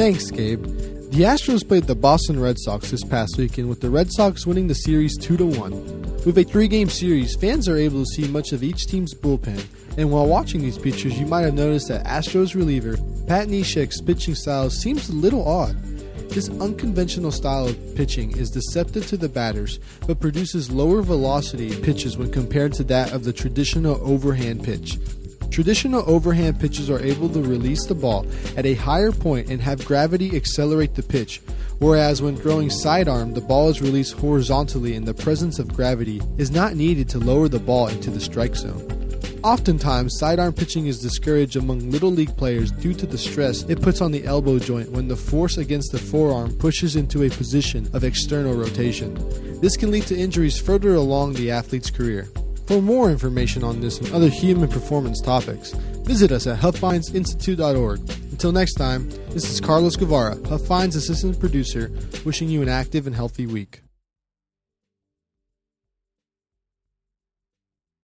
Thanks, Gabe. The Astros played the Boston Red Sox this past weekend, with the Red Sox winning the series 2-1. With a 3-game series, fans are able to see much of each team's bullpen, and while watching these pictures, you might have noticed that Astros reliever Pat Neshek's pitching style seems a little odd. This unconventional style of pitching is deceptive to the batters, but produces lower velocity pitches when compared to that of the traditional overhand pitch. Traditional overhand pitches are able to release the ball at a higher point and have gravity accelerate the pitch, whereas when throwing sidearm, the ball is released horizontally and the presence of gravity is not needed to lower the ball into the strike zone. Oftentimes, sidearm pitching is discouraged among little league players due to the stress it puts on the elbow joint when the force against the forearm pushes into a position of external rotation. This can lead to injuries further along the athlete's career. For more information on this and other human performance topics, visit us at HuffBindsInstitute.org. Until next time, this is Carlos Guevara, Huff Finds assistant producer, wishing you an active and healthy week.